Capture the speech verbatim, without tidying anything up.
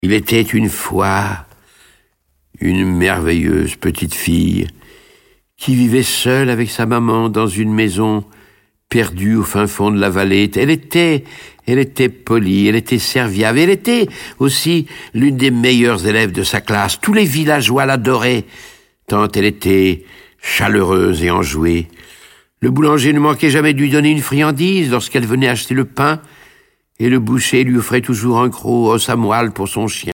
Il était une fois une merveilleuse petite fille qui vivait seule avec sa maman dans une maison perdue au fin fond de la vallée. Elle était, elle était polie, elle était serviable, elle était aussi l'une des meilleures élèves de sa classe. Tous les villageois l'adoraient, tant elle était chaleureuse et enjouée. Le boulanger ne manquait jamais de lui donner une friandise lorsqu'elle venait acheter le pain, et le boucher lui offrait toujours un gros os à moelle pour son chien.